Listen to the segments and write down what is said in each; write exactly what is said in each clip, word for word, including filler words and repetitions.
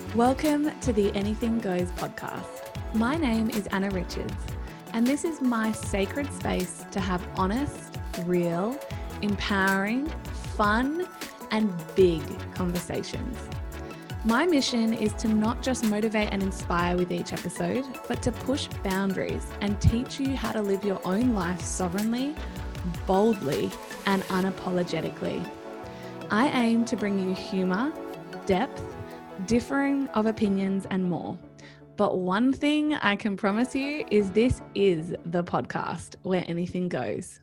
Welcome to the Anything Goes podcast. My name is Anna Richards, and this is my sacred space to have honest, real, empowering, fun, and big conversations. My mission is to not just motivate and inspire with each episode, but to push boundaries and teach you how to live your own life sovereignly, boldly, and unapologetically. I aim to bring you humor, depth, differing of opinions, and more. But one thing I can promise you is this is the podcast where anything goes.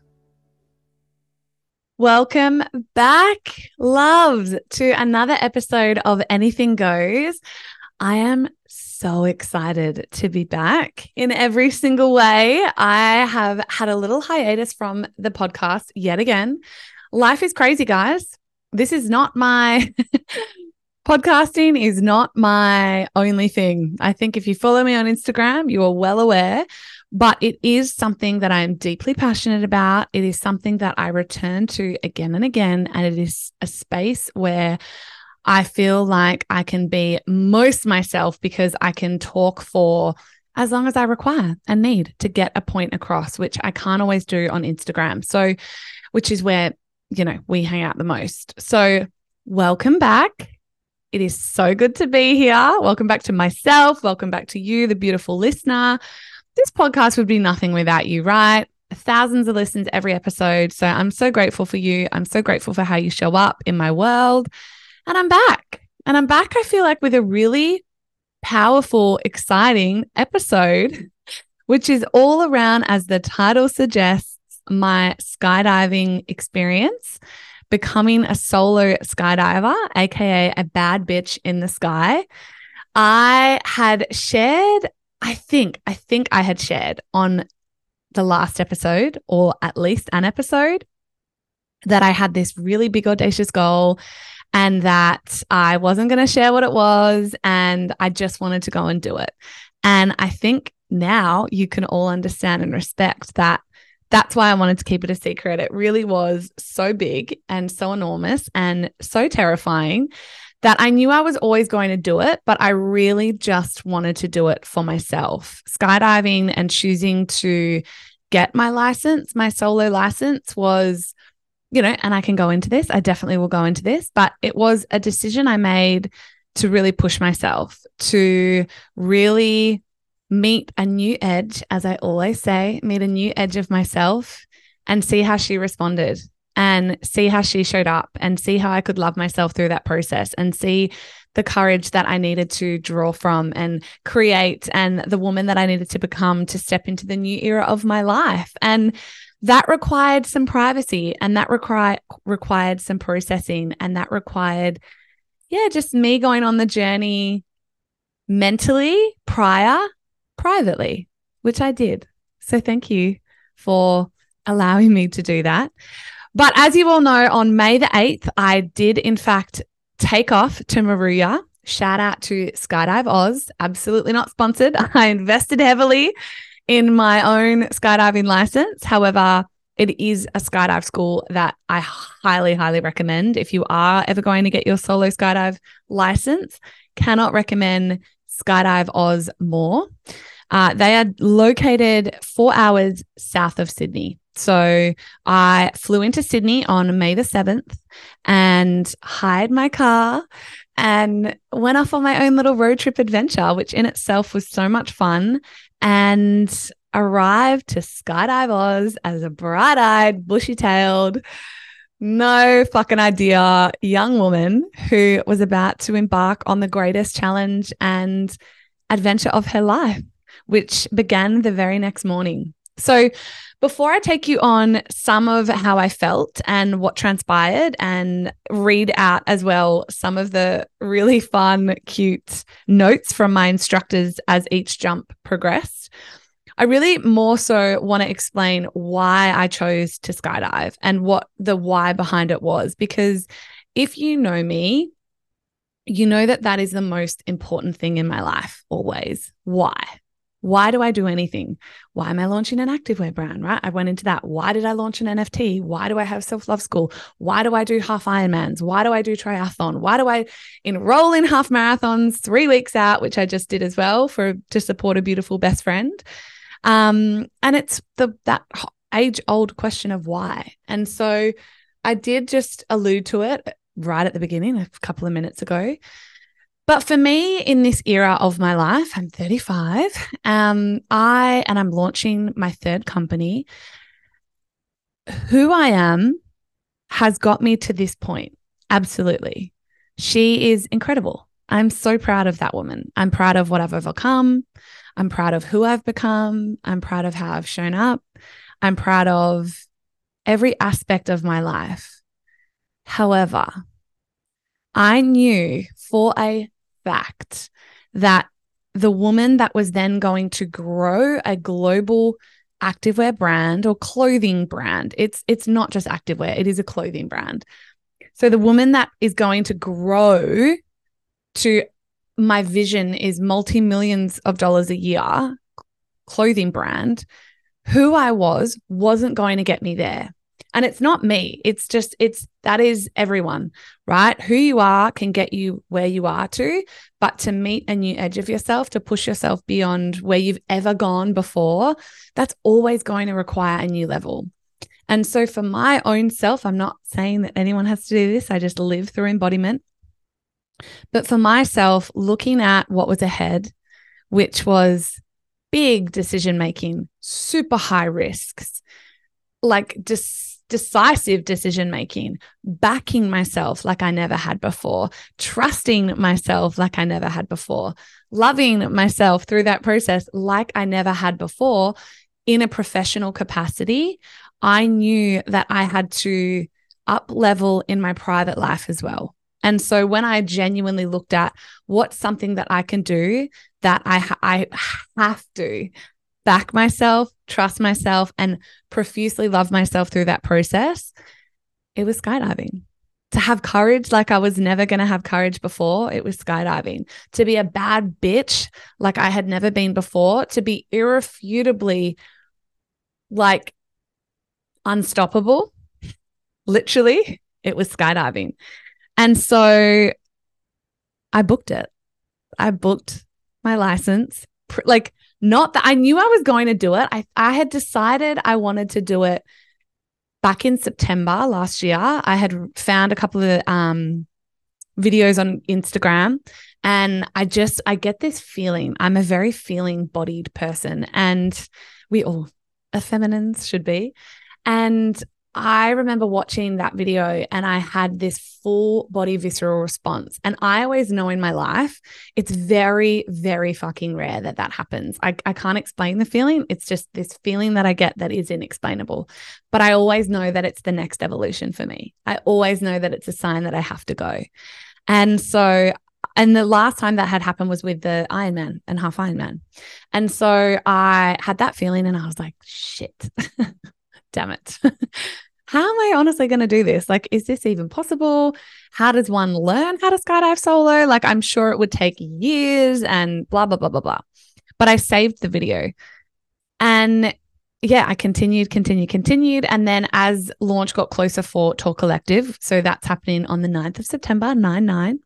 Welcome back, loves, to another episode of Anything Goes. I am so excited to be back in every single way. I have had a little hiatus from the podcast yet again. Life is crazy, guys. This is not my... Podcasting is not my only thing. I think if you follow me on Instagram, you are well aware, but it is something that I'm deeply passionate about. It is something that I return to again and again, and it is a space where I feel like I can be most myself because I can talk for as long as I require and need to get a point across, which I can't always do on Instagram. So, which is where, you know, we hang out the most. So welcome back. It is so good to be here. Welcome back to myself. Welcome back to you, the beautiful listener. This podcast would be nothing without you, right? Thousands of listens every episode. So I'm so grateful for you. I'm so grateful for how you show up in my world. And I'm back. And I'm back, I feel like, with a really powerful, exciting episode, which is all around, as the title suggests, my skydiving experience. Becoming a solo skydiver, aka a bad bitch in the sky. I had shared, I think, I think I had shared on the last episode, or at least an episode, that I had this really big audacious goal and that I wasn't going to share what it was, and I just wanted to go and do it. And I think now you can all understand and respect that. That's why I wanted to keep it a secret. It really was so big and so enormous and so terrifying that I knew I was always going to do it, but I really just wanted to do it for myself. Skydiving and choosing to get my license, my solo license, was, you know, and I can go into this, I definitely will go into this, but it was a decision I made to really push myself, to really meet a new edge, as I always say, meet a new edge of myself and see how she responded and see how she showed up and see how I could love myself through that process and see the courage that I needed to draw from and create, and the woman that I needed to become to step into the new era of my life. And that required some privacy, and that required required some processing, and that required, yeah, just me going on the journey mentally prior, privately, which I did. So thank you for allowing me to do that. But as you all know, on May the eighth, I did in fact take off to Moruya. Shout out to Skydive Oz. Absolutely not sponsored. I invested heavily in my own skydiving license. However, it is a skydive school that I highly, highly recommend. If you are ever going to get your solo skydive license, cannot recommend Skydive Oz more. Uh, they are located four hours south of Sydney. So I flew into Sydney on May the seventh and hired my car and went off on my own little road trip adventure, which in itself was so much fun, and arrived to Skydive Oz as a bright-eyed, bushy-tailed, no fucking idea young woman who was about to embark on the greatest challenge and adventure of her life, which began the very next morning. So before I take you on some of how I felt and what transpired, and read out as well some of the really fun, cute notes from my instructors as each jump progressed, I really more so want to explain why I chose to skydive and what the why behind it was. Because if you know me, you know that that is the most important thing in my life always. Why? Why do I do anything? Why am I launching an activewear brand, right? I went into that. Why did I launch an N F T? Why do I have self-love school? Why do I do half Ironmans? Why do I do triathlon? Why do I enroll in half marathons three weeks out, which I just did as well for to support a beautiful best friend? Um, and it's the that age-old question of why. And so I did just allude to it right at the beginning, a couple of minutes ago. But for me, in this era of my life, I'm thirty-five, um, I and I'm launching my third company. Who I am has got me to this point. Absolutely. She is incredible. I'm so proud of that woman. I'm proud of what I've overcome. I'm proud of who I've become. I'm proud of how I've shown up. I'm proud of every aspect of my life. However, I knew for a fact that the woman that was then going to grow a global activewear brand or clothing brand, it's it's not just activewear, it is a clothing brand. So the woman that is going to grow to, my vision is multi-millions of dollars a year clothing brand, who I was wasn't going to get me there. And it's not me. It's just, it's, that is everyone, right? Who you are can get you where you are to, but to meet a new edge of yourself, to push yourself beyond where you've ever gone before, that's always going to require a new level. And so for my own self, I'm not saying that anyone has to do this. I just live through embodiment. But for myself, looking at what was ahead, which was big decision-making, super high risks, like just decisive decision-making, backing myself like I never had before, trusting myself like I never had before, loving myself through that process like I never had before in a professional capacity, I knew that I had to up level in my private life as well. And so when I genuinely looked at what's something that I can do that I, ha- I have to back myself, trust myself, and profusely love myself through that process, it was skydiving. To have courage like I was never going to have courage before, it was skydiving. To be a bad bitch like I had never been before, to be irrefutably like unstoppable, literally, it was skydiving. And so I booked it. I booked my license, like, not that I knew I was going to do it. I, I had decided I wanted to do it back in September last year. I had found a couple of um, videos on Instagram, and I just, I get this feeling. I'm a very feeling bodied person, and we all, as feminines should be. And I remember watching that video and I had this full body visceral response. And I always know in my life, it's very, very fucking rare that that happens. I, I can't explain the feeling. It's just this feeling that I get that is inexplainable. But I always know that it's the next evolution for me. I always know that it's a sign that I have to go. And so, and the last time that had happened was with the Ironman and half Ironman. And so I had that feeling and I was like, shit, damn it. How am I honestly going to do this? Like, is this even possible? How does one learn how to skydive solo? Like, I'm sure it would take years and blah, blah, blah, blah, blah. But I saved the video. And yeah, I continued, continued, continued. And then as launch got closer for Talk Collective, so that's happening on the ninth of September, nine nine,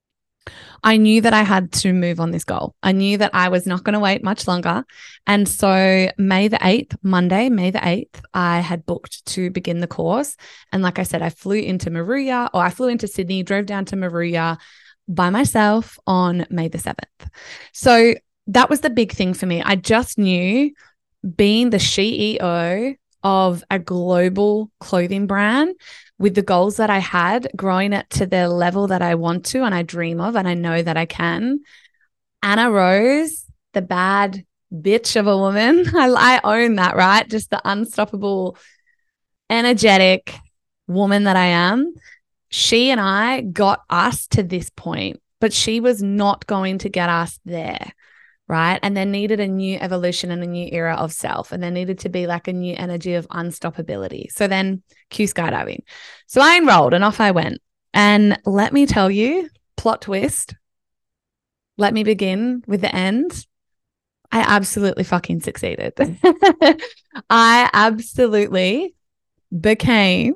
I knew that I had to move on this goal. I knew that I was not going to wait much longer. And so May the eighth, Monday, May the eighth, I had booked to begin the course. And like I said, I flew into Moruya, or I flew into Sydney, drove down to Moruya by myself on May the seventh. So that was the big thing for me. I just knew, being the C E O of a global clothing brand, with the goals that I had, growing it to the level that I want to and I dream of and I know that I can, Anna Rose, the bad bitch of a woman, I, I own that, right? Just the unstoppable, energetic woman that I am. She and I got us to this point, but she was not going to get us there, right? And there needed a new evolution and a new era of self. And there needed to be like a new energy of unstoppability. So then cue skydiving. So I enrolled and off I went. And let me tell you, plot twist, let me begin with the end. I absolutely fucking succeeded. I absolutely became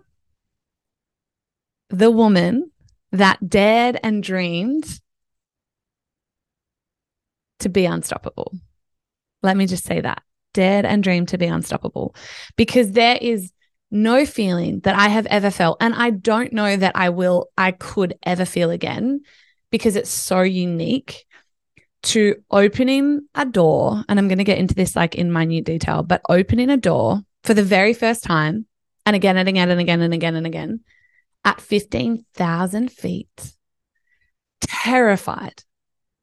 the woman that dared and dreamed to be unstoppable. Let me just say that. Dared and dreamed to be unstoppable, because there is no feeling that I have ever felt, and I don't know that I will, I could ever feel again, because it's so unique, to opening a door. And I'm going to get into this like in minute detail, but opening a door for the very first time, and again and again and again and again and again, at fifteen thousand feet, terrified,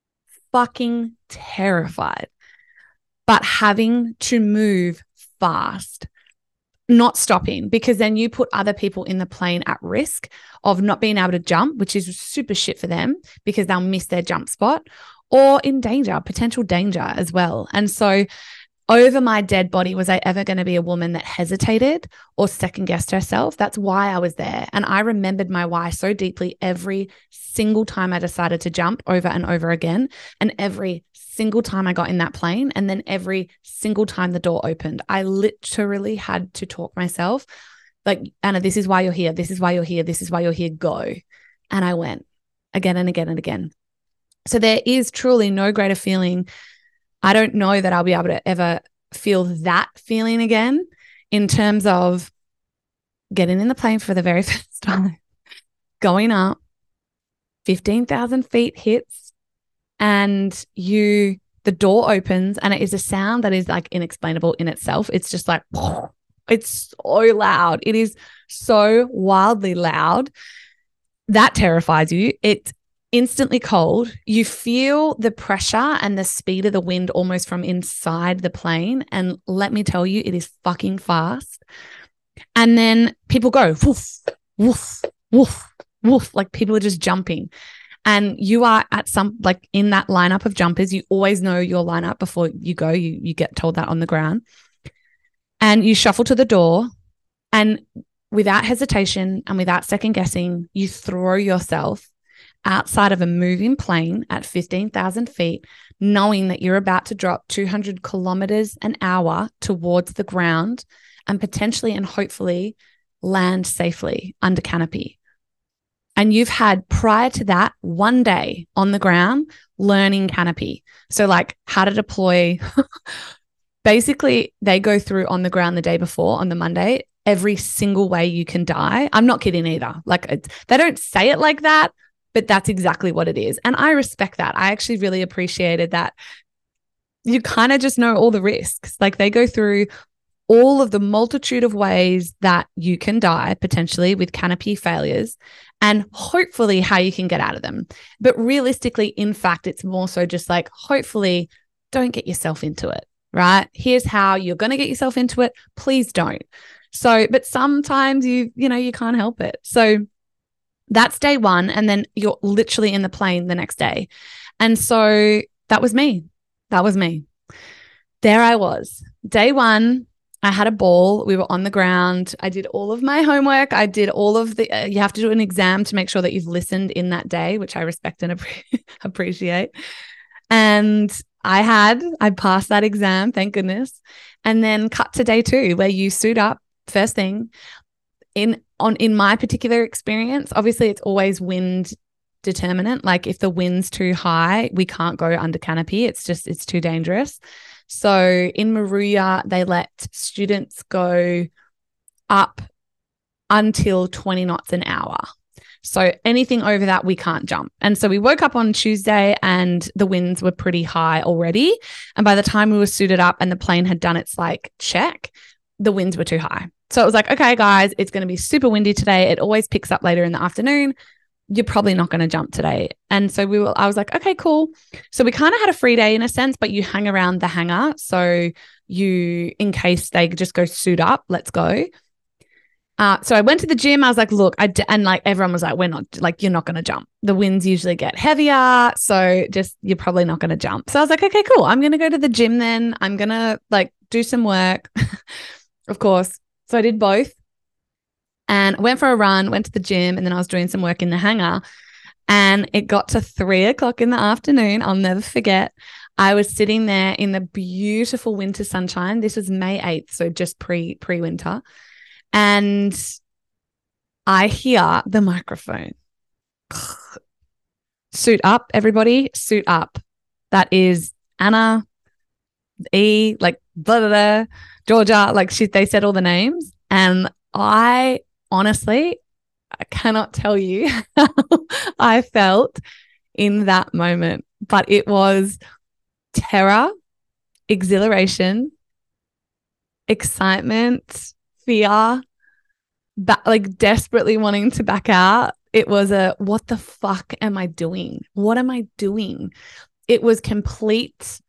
fucking terrified, but having to move fast, not stopping, because then you put other people in the plane at risk of not being able to jump, which is super shit for them because they'll miss their jump spot, or in danger, potential danger as well. And so over my dead body, was I ever going to be a woman that hesitated or second guessed herself? That's why I was there. And I remembered my why so deeply every single time I decided to jump over and over again. And every single time I got in that plane, and then every single time the door opened, I literally had to talk myself like, Anna, this is why you're here. This is why you're here. This is why you're here. Go. And I went again and again and again. So there is truly no greater feeling. I don't know that I'll be able to ever feel that feeling again, in terms of getting in the plane for the very first time, going up, fifteen thousand feet hits, and you, the door opens, and it is a sound that is like inexplainable in itself. It's just like, it's so loud. It is so wildly loud. That terrifies you. It's instantly cold. You feel the pressure and the speed of the wind almost from inside the plane. And let me tell you, it is fucking fast. And then people go woof, woof, woof, woof. Like people are just jumping. And you are at some, like in that lineup of jumpers, you always know your lineup before you go. You, you get told that on the ground. And you shuffle to the door, and without hesitation and without second guessing, you throw yourself outside of a moving plane at fifteen thousand feet, knowing that you're about to drop two hundred kilometers an hour towards the ground and potentially and hopefully land safely under canopy. And you've had, prior to that, one day on the ground learning canopy. So like how to deploy. Basically, they go through on the ground the day before, on the Monday, every single way you can die. I'm not kidding either. Like it's, they don't say it like that, but that's exactly what it is. And I respect that. I actually really appreciated that. You kind of just know all the risks. Like they go through all of the multitude of ways that you can die potentially with canopy failures, and hopefully how you can get out of them. But realistically, in fact, it's more so just like, hopefully don't get yourself into it, right? Here's how you're going to get yourself into it. Please don't. So, but sometimes you, you know, you can't help it. So that's day one. And then you're literally in the plane the next day. And so that was me. That was me. There I was. Day one, I had a ball. We were on the ground. I did all of my homework. I did all of the, uh, you have to do an exam to make sure that you've listened in that day, which I respect and appre- appreciate. And I had, I passed that exam, thank goodness. And then cut to day two, where you suit up first thing. In on in my particular experience, obviously it's always wind determinant. Like if the wind's too high, we can't go under canopy. It's just, it's too dangerous. So in Moruya, they let students go up until twenty knots an hour. So anything over that, we can't jump. And so we woke up on Tuesday and the winds were pretty high already. And by the time we were suited up and the plane had done its like check, the winds were too high. So it was like, okay, guys, it's going to be super windy today. It always picks up later in the afternoon. You're probably not going to jump today. And so we were, I was like, okay, cool. So we kind of had a free day in a sense, but you hang around the hangar. So you, in case they just go suit up, let's go. Uh, so I went to the gym. I was like, look, I d-, and like everyone was like, we're not, like, you're not going to jump. The winds usually get heavier. So just, you're probably not going to jump. So I was like, okay, cool. I'm going to go to the gym then. I'm going to like do some work, of course. So I did both and went for a run, went to the gym, and then I was doing some work in the hangar. And it got to three o'clock in the afternoon. I'll never forget. I was sitting there in the beautiful winter sunshine. This was May eighth, so just pre pre-winter. And I hear the microphone. Suit up, everybody, suit up. That is Anna, E, like blah, blah, blah, Georgia, like she, they said all the names. And I honestly, I cannot tell you how I felt in that moment, but it was terror, exhilaration, excitement, fear, ba- like desperately wanting to back out. It was a, what the fuck am I doing? What am I doing? It was complete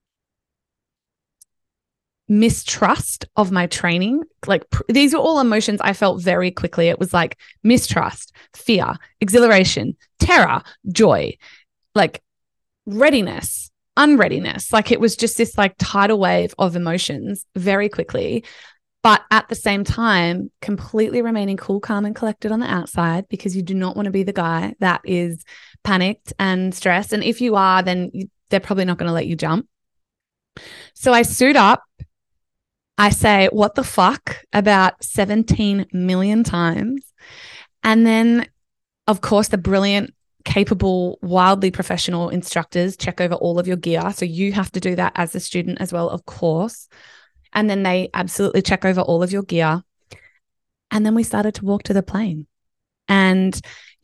mistrust of my training. Like pr- these are all emotions I felt very quickly. It was like mistrust, fear, exhilaration, terror, joy, like readiness, unreadiness. Like it was just this like tidal wave of emotions very quickly. But at the same time, completely remaining cool, calm, and collected on the outside, because you do not want to be the guy that is panicked and stressed. And if you are, then you, they're probably not going to let you jump. So I suit up. I say, what the fuck, about seventeen million times. And then, of course, the brilliant, capable, wildly professional instructors check over all of your gear. So you have to do that as a student as well, of course. And then they absolutely check over all of your gear. And then we started to walk to the plane. And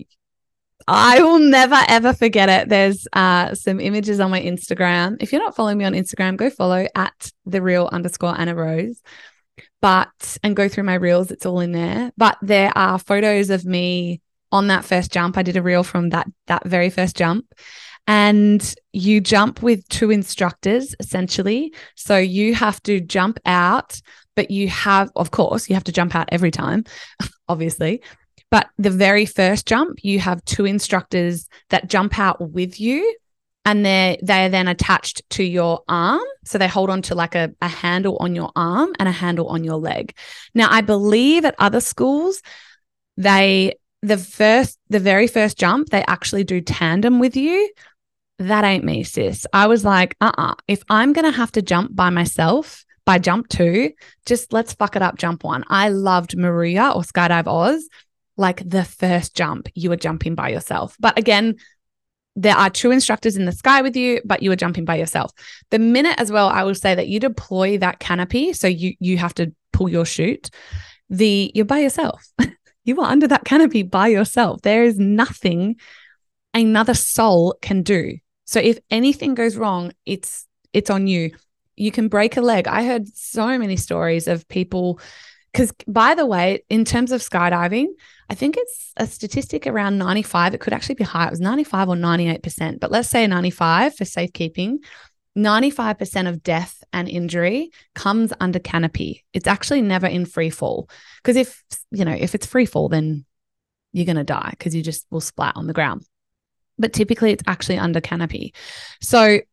I will never, ever forget it. There's uh, some images on my Instagram. If you're not following me on Instagram, go follow at the real underscore Anna Rose. But, and go through my reels. It's all in there. But there are photos of me on that first jump. I did a reel from that, that very first jump. And you jump with two instructors, essentially. So you have to jump out, but you have, of course, you have to jump out every time, obviously. But the very first jump, you have two instructors that jump out with you, and they're, they're then attached to your arm. So they hold on to like a, a handle on your arm and a handle on your leg. Now, I believe at other schools, they, the first, the very first jump, they actually do tandem with you. That ain't me, sis. I was like, uh-uh, if I'm going to have to jump by myself by jump two, just let's fuck it up jump one. I loved Maria or Skydive Oz. Like the first jump, you were jumping by yourself. But again, there are two instructors in the sky with you, but you were jumping by yourself. The minute as well, I will say that you deploy that canopy, so you you have to pull your chute, the you're by yourself. You are under that canopy by yourself. There is nothing another soul can do. So if anything goes wrong, it's it's on you. You can break a leg. I heard so many stories of people, because by the way, in terms of skydiving, I think it's a statistic around ninety-five. It could actually be high. It was ninety-five or ninety-eight percent, but let's say ninety-five for safekeeping. ninety-five percent of death and injury comes under canopy. It's actually never in free fall, because if, you know, if it's free fall, then you're going to die because you just will splat on the ground. But typically it's actually under canopy. So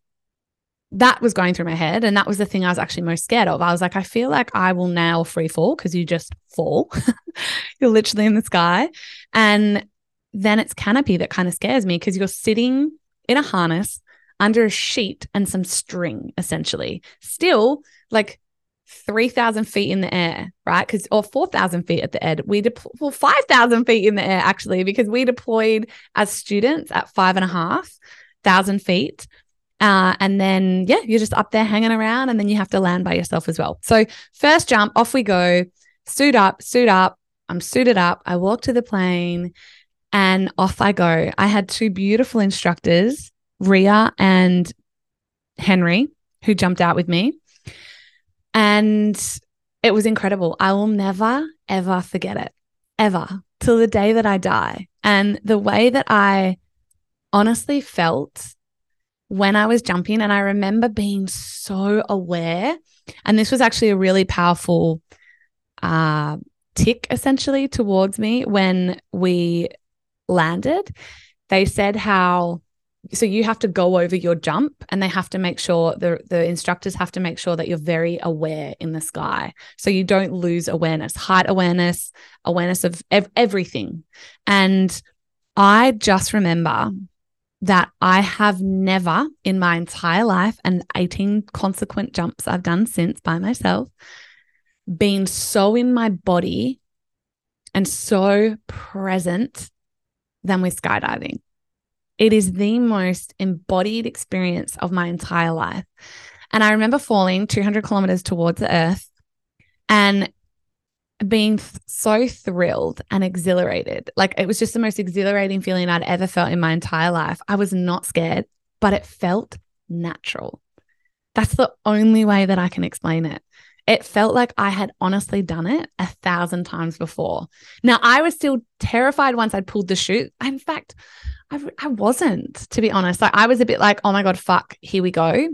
that was going through my head, and that was the thing I was actually most scared of. I was like, I feel like I will nail free fall because you just fall. You're literally in the sky. And then it's canopy that kind of scares me, because you're sitting in a harness under a sheet and some string, essentially. Still like three thousand feet in the air, right? Because or four thousand feet at the ed. We deployed, well, five thousand feet in the air, actually, because we deployed as students at five and a half thousand feet. Uh, and then, yeah, you're just up there hanging around, and then you have to land by yourself as well. So first jump, off we go, suit up, suit up. I'm suited up. I walk to the plane and off I go. I had two beautiful instructors, Ria and Henry, who jumped out with me. And it was incredible. I will never, ever forget it, ever, till the day that I die. And the way that I honestly felt when I was jumping, and I remember being so aware, and this was actually a really powerful uh, tick essentially towards me when we landed. They said how, so you have to go over your jump, and they have to make sure, the, the instructors have to make sure that you're very aware in the sky, so you don't lose awareness, height awareness, awareness of ev- everything. And I just remember that I have never in my entire life, and eighteen consequent jumps I've done since by myself, been so in my body and so present than with skydiving. It is the most embodied experience of my entire life. And I remember falling two hundred kilometers towards the earth and being th- so thrilled and exhilarated. Like, it was just the most exhilarating feeling I'd ever felt in my entire life. I was not scared, but it felt natural. That's the only way that I can explain it. It felt like I had honestly done it a thousand times before. Now, I was still terrified once I'd pulled the chute. In fact, I, I wasn't, to be honest. Like, I was a bit like, oh my God, fuck, here we go.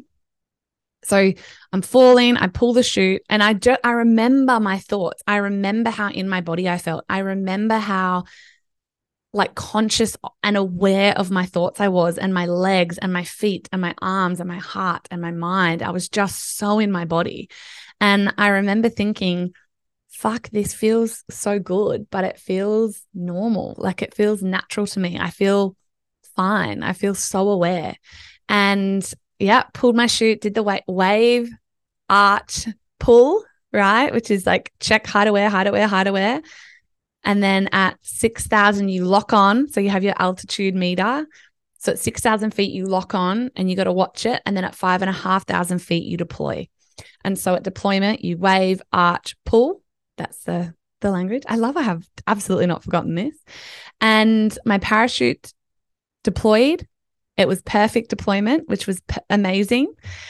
So I'm falling, I pull the chute, and I just, I remember my thoughts. I remember how in my body I felt. I remember how like conscious and aware of my thoughts I was, and my legs and my feet and my arms and my heart and my mind. I was just so in my body. And I remember thinking, fuck, this feels so good, but it feels normal. Like, it feels natural to me. I feel fine. I feel so aware. And yeah, pulled my chute, did the wa- wave, arch, pull, right? Which is like check hideaway, hideaway, hideaway. And then at six thousand, you lock on. So you have your altitude meter. So at six thousand feet, you lock on and you got to watch it. And then at five and a half thousand feet, you deploy. And so at deployment, you wave, arch, pull. That's the, the language. I love I have absolutely not forgotten this. And my parachute deployed. It was perfect deployment, which was p- amazing.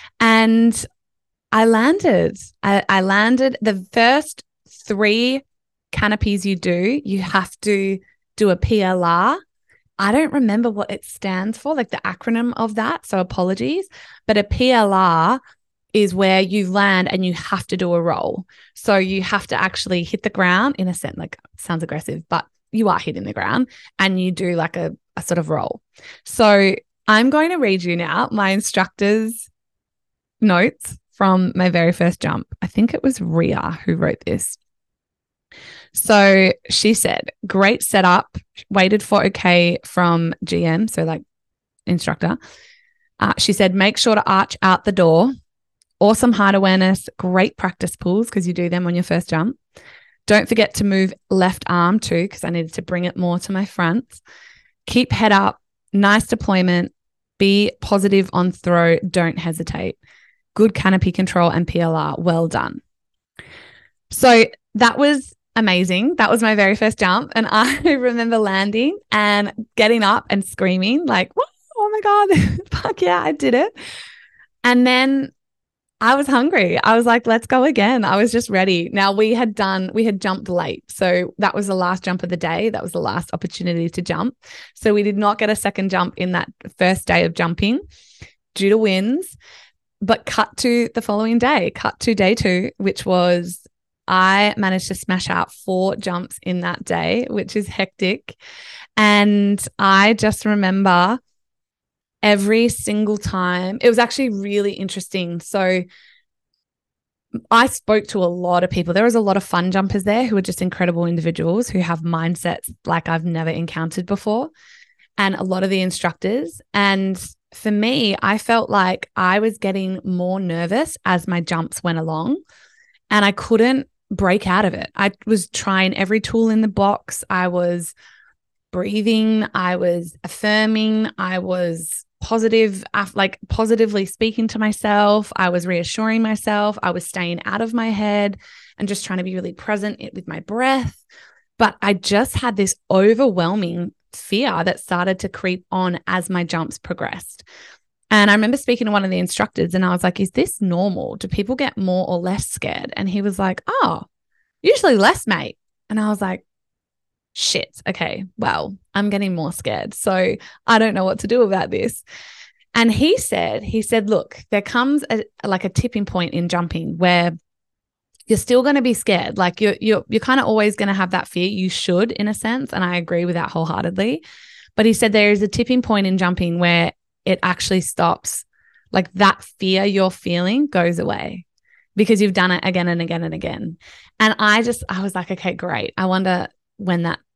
And I landed. I, I landed. The first three canopies you do, you have to do a P L R. I don't remember what it stands for, like the acronym of that. So apologies. But a P L R is where you land and you have to do a roll. So you have to actually hit the ground, in a sense, like, sounds aggressive, but you are hitting the ground, and you do like a, a sort of roll. So I'm going to read you now my instructor's notes from my very first jump. I think it was Ria who wrote this. So she said, great setup, waited for okay from G M, so like instructor. Uh, she said, make sure to arch out the door. Awesome height awareness, great practice pulls because you do them on your first jump. Don't forget to move left arm too, because I needed to bring it more to my front. Keep head up, nice deployment, be positive on throw, don't hesitate. Good canopy control and P L R, well done. So that was amazing. That was my very first jump. And I remember landing and getting up and screaming like, oh my God, fuck yeah, I did it. And then I was hungry. I was like, let's go again. I was just ready. Now we had done, we had jumped late. So that was the last jump of the day. That was the last opportunity to jump. So we did not get a second jump in that first day of jumping due to winds, but cut to the following day, cut to day two, which was, I managed to smash out four jumps in that day, which is hectic. And I just remember every single time, it was actually really interesting. So I spoke to a lot of people. There was a lot of fun jumpers there who are just incredible individuals who have mindsets like I've never encountered before, and a lot of the instructors. And for me, I felt like I was getting more nervous as my jumps went along, and I couldn't break out of it. I was trying every tool in the box. I was breathing. I was affirming. I was positive, like positively speaking to myself. I was reassuring myself. I was staying out of my head and just trying to be really present with my breath. But I just had this overwhelming fear that started to creep on as my jumps progressed. And I remember speaking to one of the instructors and I was like, is this normal? Do people get more or less scared? And he was like, oh, usually less, mate. And I was like, shit, okay, well, I'm getting more scared. So I don't know what to do about this. And he said, he said, look, there comes a, like a tipping point in jumping where you're still going to be scared. Like you're, you're, you're kind of always going to have that fear. You should, in a sense. And I agree with that wholeheartedly. But he said there is a tipping point in jumping where it actually stops. Like that fear you're feeling goes away because you've done it again and again and again. And I just, I was like, okay, great. I wonder when that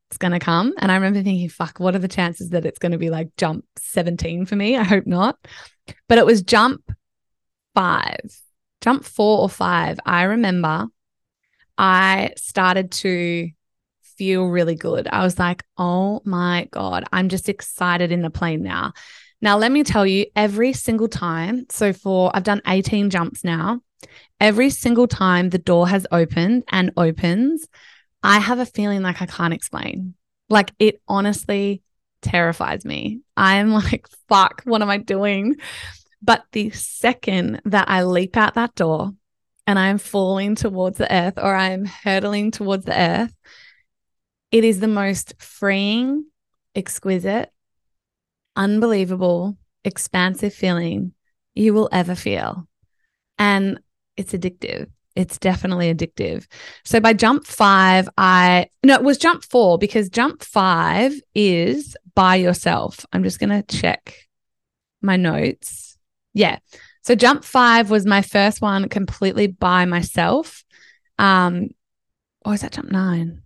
it's going to come. And I remember thinking, fuck, what are the chances that it's going to be like jump seventeen for me? I hope not. But it was jump five, jump four or five. I remember I started to feel really good. I was like, oh my God, I'm just excited in the plane now. Now, let me tell you, every single time, so for, I've done eighteen jumps now, every single time the door has opened and opens, I have a feeling like I can't explain. Like it honestly terrifies me. I'm like, fuck, what am I doing? But the second that I leap out that door and I'm falling towards the earth or I'm hurtling towards the earth, it is the most freeing, exquisite, unbelievable, expansive feeling you will ever feel. And it's addictive. It's definitely addictive. So by jump five, I, no, it was jump four because jump five is by yourself. I'm just going to check my notes. Yeah. So jump five was my first one completely by myself. Um, or is that jump nine?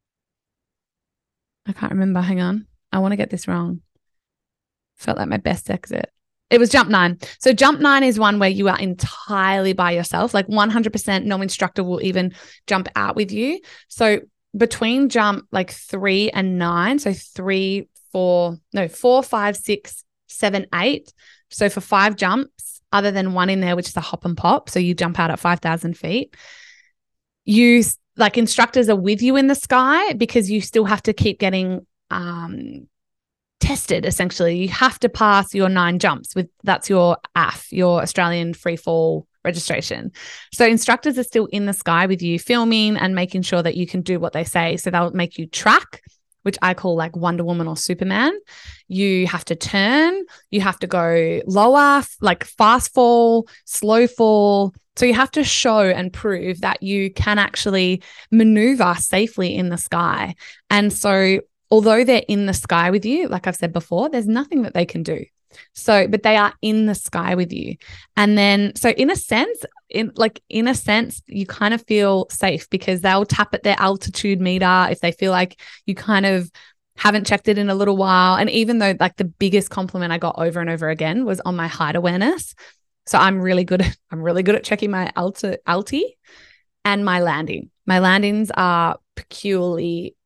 I can't remember. Hang on. I want to get this wrong. Felt like my best exit. It was jump nine. So jump nine is one where you are entirely by yourself, like one hundred percent no instructor will even jump out with you. So between jump like three and nine, so three, four, no, four, five, six, seven, eight. So for five jumps, other than one in there, which is a hop and pop, so you jump out at five thousand feet, you like instructors are with you in the sky because you still have to keep getting um, tested. Essentially, you have to pass your nine jumps with that's your A F, your Australian free fall registration. So instructors are still in the sky with you, filming and making sure that you can do what they say. So they'll make you track, which I call like Wonder Woman or Superman. You have to turn, you have to go lower, like fast fall, slow fall. So you have to show and prove that you can actually maneuver safely in the sky. And so although they're in the sky with you, like I've said before, there's nothing that they can do. So, but they are in the sky with you. And then, so in a sense, in like in a sense, you kind of feel safe because they'll tap at their altitude meter if they feel like you kind of haven't checked it in a little while. And even though like the biggest compliment I got over and over again was on my height awareness. So I'm really good at, I'm really good at checking my alti, alti and my landing. My landings are peculiarly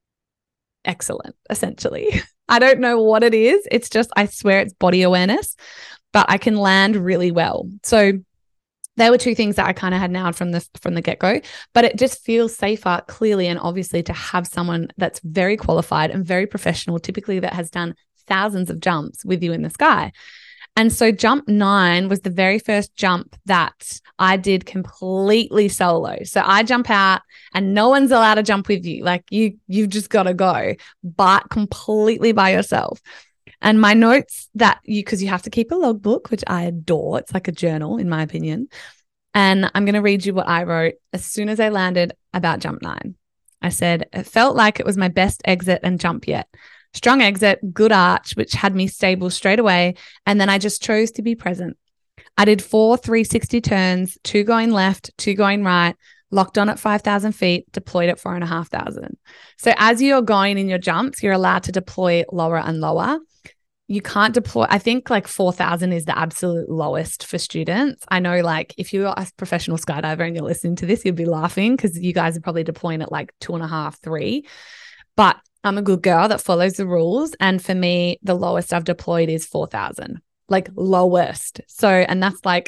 excellent, essentially. I don't know what it is. It's just, I swear it's body awareness, but I can land really well. So there were two things that I kind of had nailed from the, from the get-go, but it just feels safer, clearly, and obviously to have someone that's very qualified and very professional, typically that has done thousands of jumps with you in the sky. And so jump nine was the very first jump that I did completely solo. So I jump out and no one's allowed to jump with you. Like you, you've just got to go, but completely by yourself. And my notes that you, because you have to keep a logbook, which I adore. It's like a journal in my opinion. And I'm going to read you what I wrote as soon as I landed about jump nine. I said, it felt like it was my best exit and jump yet. Strong exit, good arch, which had me stable straight away. And then I just chose to be present. I did four three sixty turns, two going left, two going right, locked on at five thousand feet, deployed at four and a half thousand. So as you're going in your jumps, you're allowed to deploy lower and lower. You can't deploy, I think like four thousand is the absolute lowest for students. I know like if you're a professional skydiver and you're listening to this, you'd be laughing because you guys are probably deploying at like two and a half, three. But I'm a good girl that follows the rules. And for me, the lowest I've deployed is four thousand, like lowest. So, and that's like,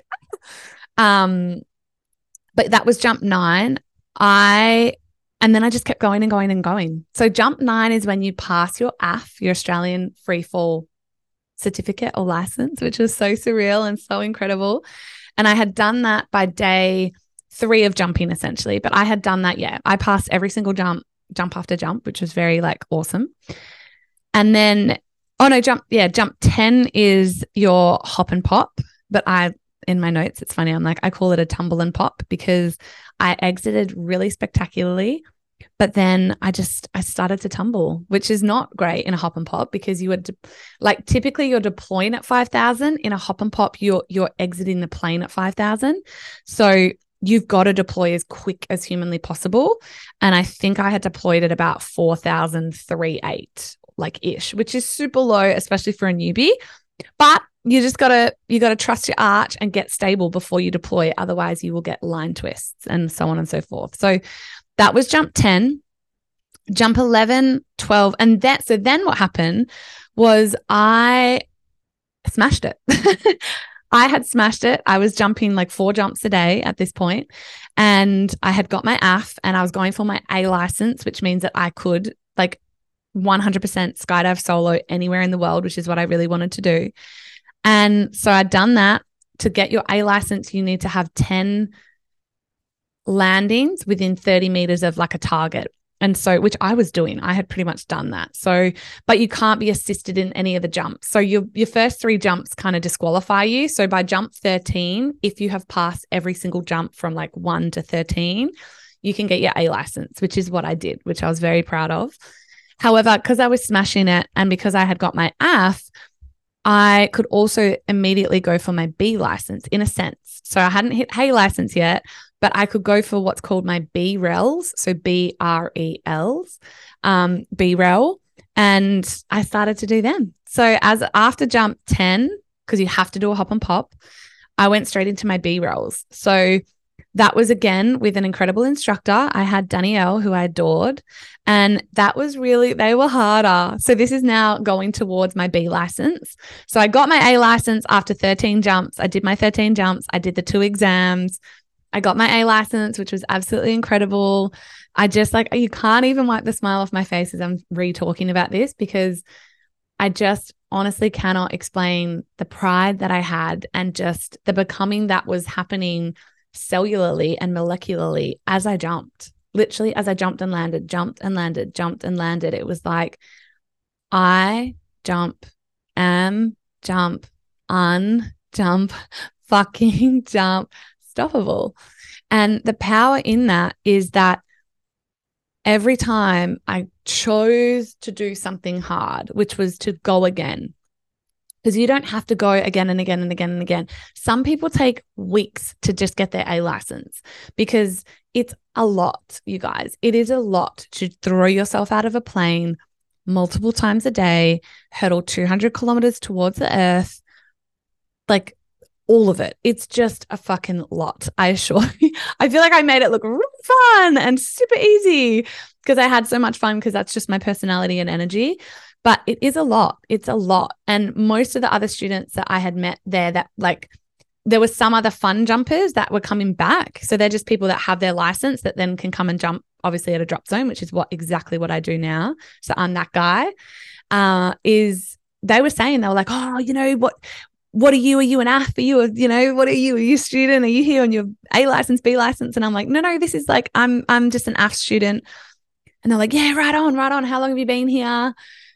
um, but that was jump nine. I, and then I just kept going and going and going. So jump nine is when you pass your A F, your Australian free fall certificate or license, which was so surreal and so incredible. And I had done that by day three of jumping essentially, but I had done that. Yeah. I passed every single jump. jump after jump, which was very like awesome. And then, oh no, jump, yeah, jump ten is your hop and pop. But I, in my notes, it's funny, I'm like, I call it a tumble and pop because I exited really spectacularly. But then I just, I started to tumble, which is not great in a hop and pop because you would de- like typically you're deploying at five thousand. In a hop and pop, you're, you're exiting the plane at five thousand. So you've got to deploy as quick as humanly possible. And I think I had deployed at about four thousand three hundred eight, like ish, which is super low, especially for a newbie. But you just gotta you gotta trust your arch and get stable before you deploy. Otherwise, you will get line twists and so on and so forth. So that was jump ten, jump eleven, twelve, and that. So then what happened was I smashed it. I had smashed it. I was jumping like four jumps a day at this point, and I had got my A F and I was going for my A license, which means that I could like one hundred percent skydive solo anywhere in the world, which is what I really wanted to do. And so I'd done that. To get your A license, you need to have ten landings within thirty meters of like a target. And so, which I was doing, I had pretty much done that. So, but you can't be assisted in any of the jumps. So your, your first three jumps kind of disqualify you. So by jump thirteen, if you have passed every single jump from like one to thirteen, you can get your A license, which is what I did, which I was very proud of. However, because I was smashing it and because I had got my A F, I could also immediately go for my B license in a sense. So I hadn't hit A license yet, but I could go for what's called my B RELs, so B R E Ls, um, B REL, and I started to do them. So as after jump ten, because you have to do a hop and pop, I went straight into my B RELs. So that was again with an incredible instructor. I had Danielle, who I adored, and that was really, they were harder. So this is now going towards my B license. So I got my A license after thirteen jumps. I did my thirteen jumps. I did the two exams. I got my A license, which was absolutely incredible. I just like, you can't even wipe the smile off my face as I'm re-talking about this, because I just honestly cannot explain the pride that I had and just the becoming that was happening cellularly and molecularly as I jumped, literally as I jumped and landed, jumped and landed, jumped and landed. It was like, I jump, am, jump, un, jump, fucking jump, stoppable. And the power in that is that every time I chose to do something hard, which was to go again, because you don't have to go again and again and again and again. Some people take weeks to just get their A license because it's a lot, you guys. It is a lot to throw yourself out of a plane multiple times a day, hurdle two hundred kilometers towards the earth, like all of it. It's just a fucking lot, I assure you. I feel like I made it look really fun and super easy because I had so much fun, because that's just my personality and energy. But it is a lot. It's a lot. And most of the other students that I had met there, that like, there were some other fun jumpers that were coming back. So they're just people that have their license that then can come and jump, obviously at a drop zone, which is what exactly what I do now. So I'm that guy. Uh, is they were saying, they were like, oh, you know, what, what are you? Are you an A F? Are you a, you know, what are you? Are you a student? Are you here on your A license, B license? And I'm like, no, no, this is like, I'm, I'm just an A F student. And they're like, yeah, right on, right on. How long have you been here?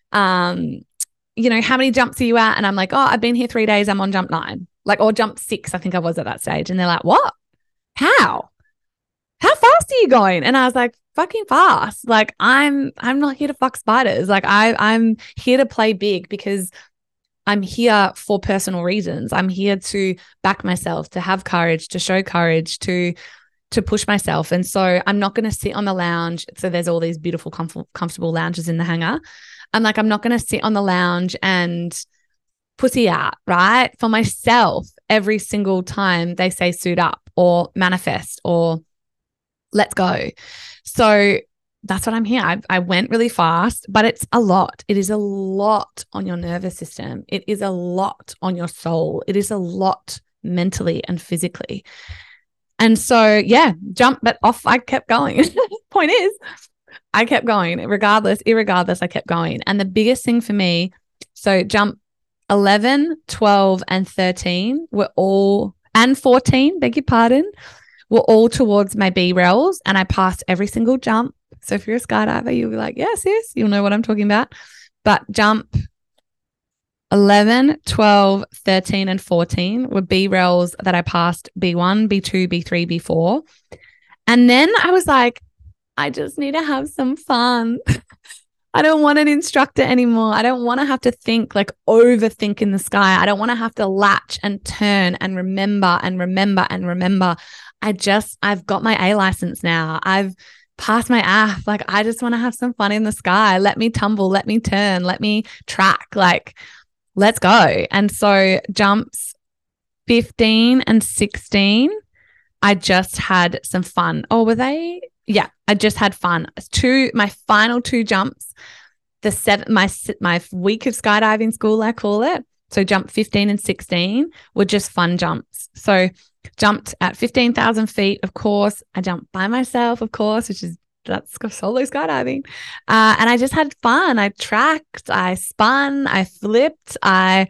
Um, you know, how many jumps are you at? And I'm like, oh, I've been here three days. I'm on jump nine, like, or jump six. I think I was at that stage. And they're like, what? How? How fast are you going? And I was like, fucking fast. Like, I'm, I'm not here to fuck spiders. Like I, I'm here to play big, because I'm here for personal reasons. I'm here to back myself, to have courage, to show courage, to to push myself. And so I'm not going to sit on the lounge. So there's all these beautiful, comf- comfortable lounges in the hangar. I'm like, I'm not going to sit on the lounge and pussy out, right? For myself, every single time they say suit up or manifest or let's go. So that's what I'm here. I, I went really fast, but it's a lot. It is a lot on your nervous system. It is a lot on your soul. It is a lot mentally and physically. And so, yeah, jump, but off I kept going. Point is, I kept going regardless, irregardless, I kept going. And the biggest thing for me, so jump eleven, twelve, and thirteen were all, and fourteen, beg your pardon, were all towards my B RELs, and I passed every single jump. So if you're a skydiver, you'll be like, yes, yes, you'll know what I'm talking about. But jump eleven, twelve, thirteen, and fourteen were B RELs that I passed B one, B two, B three, B four. And then I was like, I just need to have some fun. I don't want an instructor anymore. I don't want to have to think, like overthink in the sky. I don't want to have to latch and turn and remember and remember and remember. I just, I've got my A license now. I've passed my A F. Like, I just want to have some fun in the sky. Let me tumble, let me turn, let me track. Like, let's go. And so jumps fifteen and sixteen, I just had some fun. Oh, were they? Yeah, I just had fun. Two, my final two jumps, the seven, my, my week of skydiving school, I call it. So jump fifteen and sixteen were just fun jumps. So jumped at fifteen thousand feet, of course. I jumped by myself, of course, which is, that's solo skydiving. Uh, and I just had fun. I tracked, I spun, I flipped, I,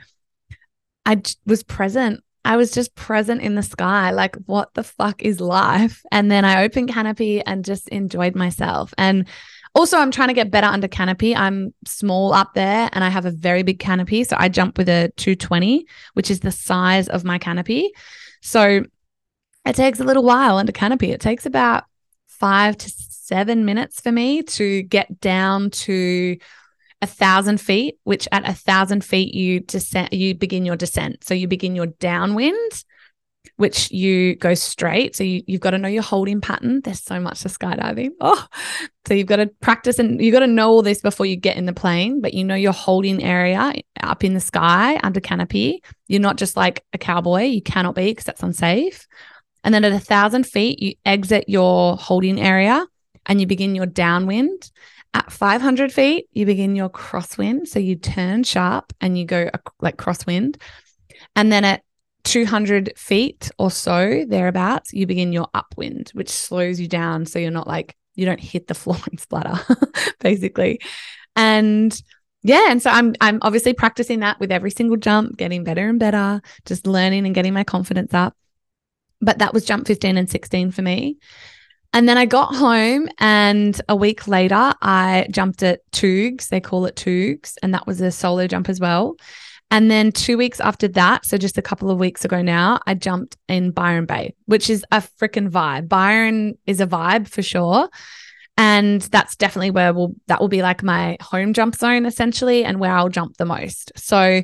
I j- was present. I was just present in the sky. Like, what the fuck is life? And then I opened canopy and just enjoyed myself. And also, I'm trying to get better under canopy. I'm small up there and I have a very big canopy. So I jump with a two twenty, which is the size of my canopy. So it takes a little while under canopy. It takes about five to seven minutes for me to get down to a thousand feet, which at a thousand feet you descend, you begin your descent. So you begin your downwind, which you go straight. So you, you've got to know your holding pattern. There's so much to skydiving. Oh, so you've got to practice and you've got to know all this before you get in the plane, but you know your holding area up in the sky under canopy. You're not just like a cowboy. You cannot be because that's unsafe. And then at a thousand feet, you exit your holding area and you begin your downwind. At five hundred feet, you begin your crosswind. So you turn sharp and you go like crosswind. And then at two hundred feet or so, thereabouts, you begin your upwind, which slows you down. So you're not like, you don't hit the floor and splatter, basically. And yeah, and so I'm I'm obviously practicing that with every single jump, getting better and better, just learning and getting my confidence up. But that was jump fifteen and sixteen for me. And then I got home and a week later, I jumped at Toogs. They call it Toogs. And that was a solo jump as well. And then two weeks after that, so just a couple of weeks ago now, I jumped in Byron Bay, which is a freaking vibe. Byron is a vibe for sure. And that's definitely where we'll, that will be like my home jump zone essentially and where I'll jump the most. So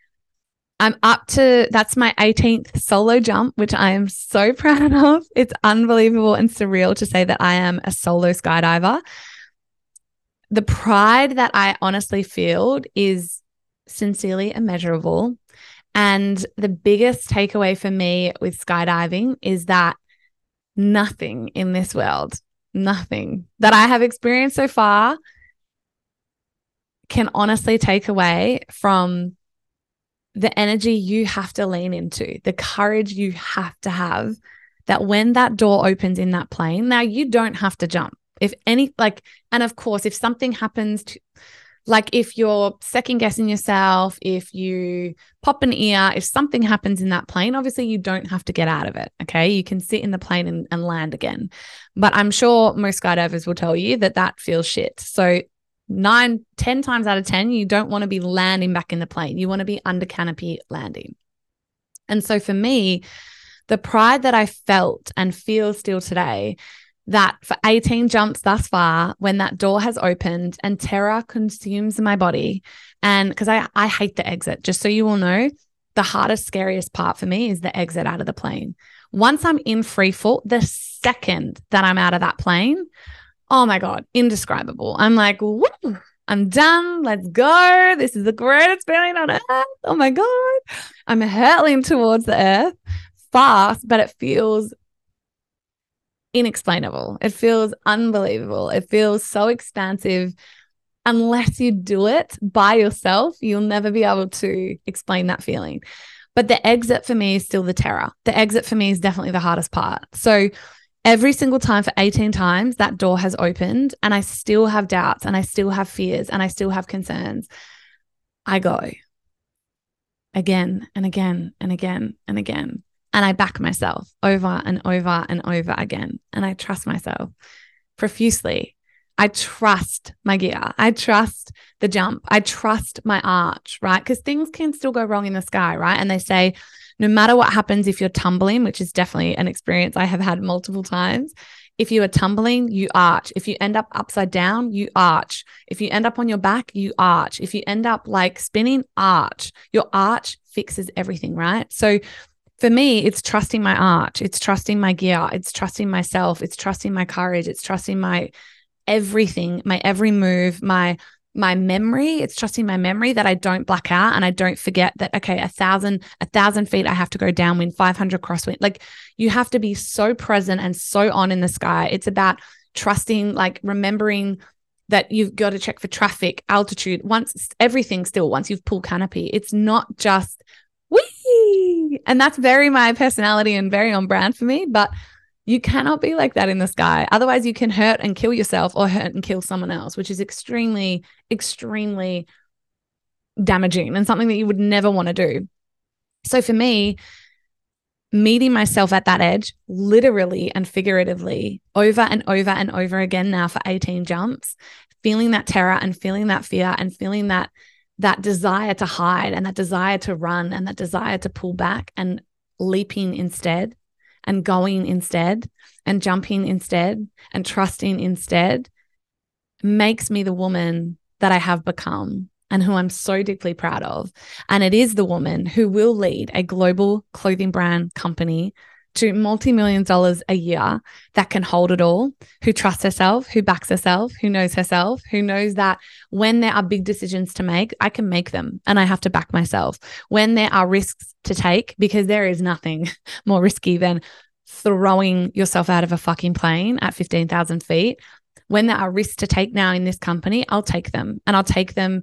I'm up to, that's my eighteenth solo jump, which I am so proud of. It's unbelievable and surreal to say that I am a solo skydiver. The pride that I honestly feel is sincerely immeasurable. And the biggest takeaway for me with skydiving is that nothing in this world, nothing that I have experienced so far can honestly take away from the energy you have to lean into, the courage you have to have, that when that door opens in that plane, now you don't have to jump. If any, like, and of course, if something happens to, like if you're second guessing yourself, if you pop an ear, if something happens in that plane, obviously you don't have to get out of it. Okay. You can sit in the plane and, and land again. But I'm sure most skydivers will tell you that that feels shit. So nine, ten times out of ten, you don't want to be landing back in the plane. You want to be under canopy landing. And so for me, the pride that I felt and feel still today, that for eighteen jumps thus far, when that door has opened and terror consumes my body, and because I, I hate the exit, just so you all know, the hardest, scariest part for me is the exit out of the plane. Once I'm in free fall, the second that I'm out of that plane, oh my God, indescribable. I'm like, woo, I'm done. Let's go. This is the greatest feeling on earth. Oh my God. I'm hurtling towards the earth fast, but it feels inexplainable. It feels unbelievable. It feels so expansive. Unless you do it by yourself, you'll never be able to explain that feeling. But the exit for me is still the terror. The exit for me is definitely the hardest part. So every single time for eighteen times, that door has opened and I still have doubts and I still have fears and I still have concerns. I go again and again and again and again. And I back myself over and over and over again. And I trust myself profusely. I trust my gear. I trust the jump. I trust my arch, right? Because things can still go wrong in the sky, right? And they say, no matter what happens, if you're tumbling, which is definitely an experience I have had multiple times, if you are tumbling, you arch. If you end up upside down, you arch. If you end up on your back, you arch. If you end up like spinning, arch. Your arch fixes everything, right? So for me, it's trusting my art. It's trusting my gear. It's trusting myself. It's trusting my courage. It's trusting my everything, my every move, my my memory. It's trusting my memory that I don't black out and I don't forget that, okay, a thousand, a thousand feet I have to go downwind, five hundred crosswind. Like you have to be so present and so on in the sky. It's about trusting, like remembering that you've got to check for traffic, altitude, once everything still, once you've pulled canopy. It's not just whee. And that's very my personality and very on brand for me, but you cannot be like that in the sky. Otherwise you can hurt and kill yourself or hurt and kill someone else, which is extremely, extremely damaging and something that you would never want to do. So for me, meeting myself at that edge, literally and figuratively, over and over and over again now for eighteen jumps, feeling that terror and feeling that fear and feeling that that desire to hide and that desire to run and that desire to pull back and leaping instead and going instead and jumping instead and trusting instead makes me the woman that I have become and who I'm so deeply proud of. And it is the woman who will lead a global clothing brand company to multi-million dollars a year that can hold it all, who trusts herself, who backs herself, who knows herself, who knows that when there are big decisions to make, I can make them and I have to back myself. When there are risks to take, because there is nothing more risky than throwing yourself out of a fucking plane at fifteen thousand feet. When there are risks to take now in this company, I'll take them and I'll take them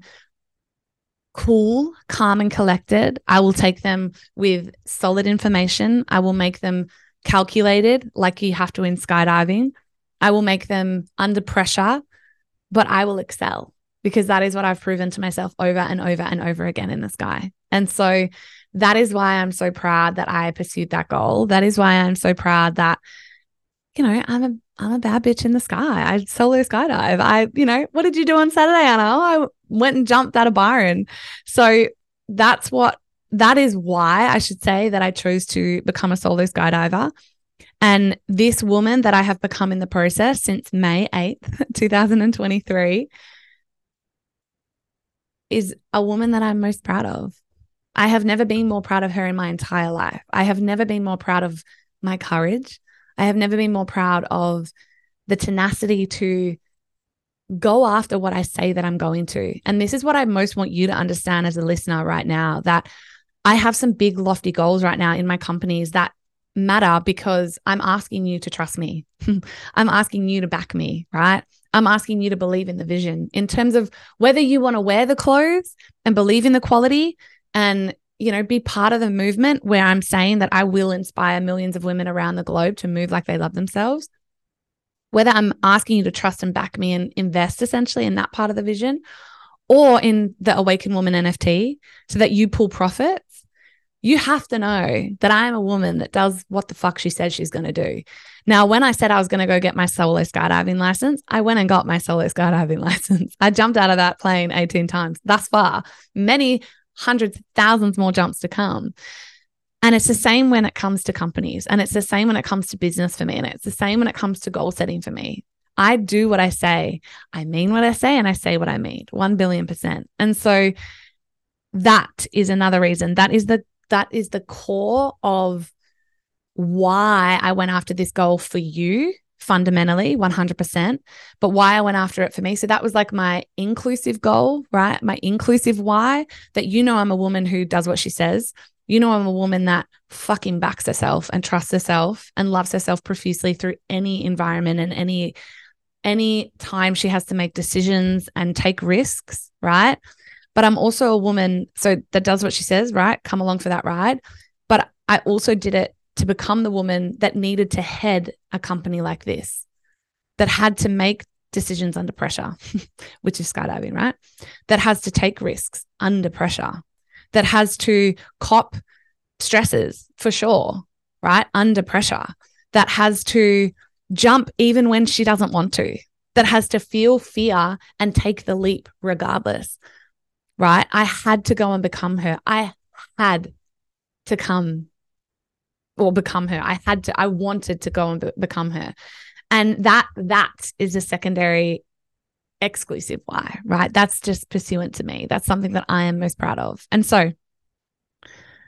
cool, calm and collected. I will take them with solid information. I will make them calculated like you have to in skydiving. I will make them under pressure, but I will excel because that is what I've proven to myself over and over and over again in the sky. And so that is why I'm so proud that I pursued that goal. That is why I'm so proud that, you know, I'm a I'm a bad bitch in the sky. I solo skydive. I, you know, what did you do on Saturday, Anna? Oh, I went and jumped out of Byron. So that's what, that is why I should say that I chose to become a solo skydiver. And this woman that I have become in the process since May eighth, twenty twenty-three is a woman that I'm most proud of. I have never been more proud of her in my entire life. I have never been more proud of my courage. I have never been more proud of the tenacity to go after what I say that I'm going to. And this is what I most want you to understand as a listener right now, that I have some big lofty goals right now in my companies that matter because I'm asking you to trust me. I'm asking you to back me, right? I'm asking you to believe in the vision in terms of whether you want to wear the clothes and believe in the quality and, you know, be part of the movement where I'm saying that I will inspire millions of women around the globe to move like they love themselves. Whether I'm asking you to trust and back me and invest essentially in that part of the vision or in the Awaken Woman N F T so that you pull profits, you have to know that I am a woman that does what the fuck she said she's going to do. Now, when I said I was going to go get my solo skydiving license, I went and got my solo skydiving license. I jumped out of that plane eighteen times thus far, many hundreds, thousands more jumps to come. And it's the same when it comes to companies, and it's the same when it comes to business for me, and it's the same when it comes to goal setting for me. I do what I say. I mean what I say, and I say what I mean, one billion percent. And so that is another reason. That is the that is the core of why I went after this goal for you, fundamentally, one hundred percent, but why I went after it for me. So that was like my inclusive goal, right? My inclusive why, that you know I'm a woman who does what she says. You know I'm a woman that fucking backs herself and trusts herself and loves herself profusely through any environment and any any time she has to make decisions and take risks, right? But I'm also a woman so that does what she says, right? Come along for that ride. But I also did it to become the woman that needed to head a company like this, that had to make decisions under pressure, which is skydiving, right? That has to take risks under pressure, that has to cop stresses for sure, right? Under pressure, that has to jump even when she doesn't want to, that has to feel fear and take the leap regardless, right? I had to go and become her. I had to come or become her. I had to, I wanted to go and be- become her. And that, that is a secondary exclusive why, right? That's just pursuant to me. That's something that I am most proud of. And so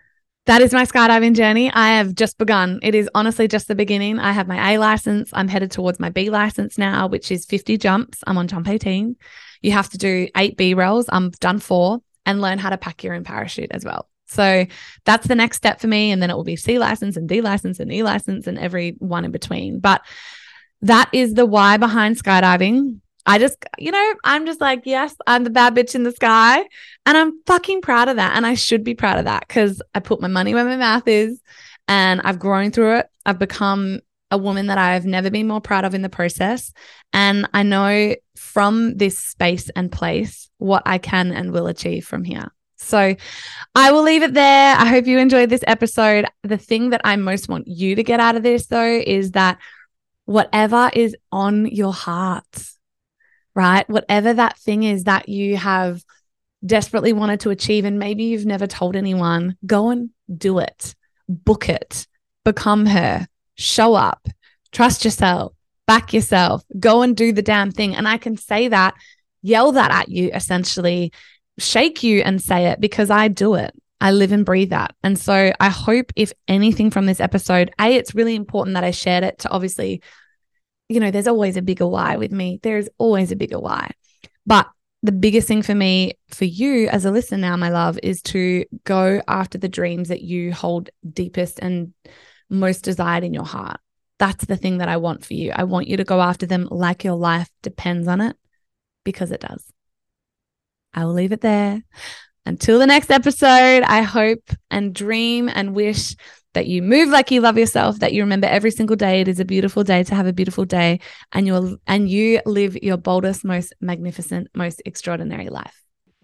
that is my skydiving journey. I have just begun. It is honestly just the beginning. I have my A license. I'm headed towards my B license now, which is fifty jumps. I'm on jump eighteen. You have to do eight B rolls. I'm done four, and learn how to pack your own parachute as well. So that's the next step for me. And then it will be C license and D license and E license and every one in between. But that is the why behind skydiving. I just, you know, I'm just like, yes, I'm the bad bitch in the sky. And I'm fucking proud of that. And I should be proud of that because I put my money where my mouth is and I've grown through it. I've become a woman that I've never been more proud of in the process. And I know from this space and place what I can and will achieve from here. So I will leave it there. I hope you enjoyed this episode. The thing that I most want you to get out of this, though, is that whatever is on your heart, right? Whatever that thing is that you have desperately wanted to achieve and maybe you've never told anyone, go and do it. Book it. Become her. Show up. Trust yourself. Back yourself. Go and do the damn thing. And I can say that, yell that at you essentially, shake you and say it because I do it. I live and breathe that. And so I hope if anything from this episode, A, it's really important that I shared it to obviously, you know, there's always a bigger why with me. There's always a bigger why. But the biggest thing for me, for you as a listener now, my love, is to go after the dreams that you hold deepest and most desired in your heart. That's the thing that I want for you. I want you to go after them like your life depends on it, because it does. I will leave it there. Until the next episode, I hope and dream and wish that you move like you love yourself, that you remember every single day it is a beautiful day to have a beautiful day, and you and you live your boldest, most magnificent, most extraordinary life.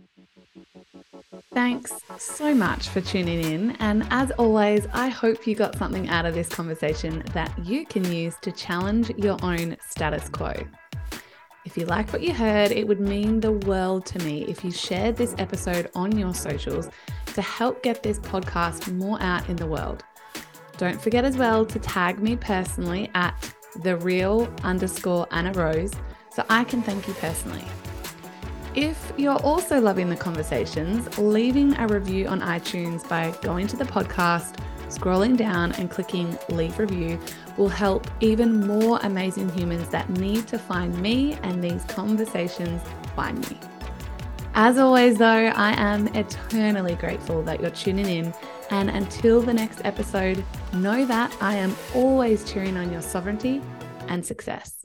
Thanks so much for tuning in. And as always, I hope you got something out of this conversation that you can use to challenge your own status quo. If you like what you heard, it would mean the world to me if you shared this episode on your socials to help get this podcast more out in the world. Don't forget as well to tag me personally at the real underscore Anna Rose so I can thank you personally. If you're also loving the conversations, leaving a review on iTunes by going to the podcast, scrolling down and clicking leave review will help even more amazing humans that need to find me and these conversations find me. As always though, I am eternally grateful that you're tuning in, and until the next episode, know that I am always cheering on your sovereignty and success.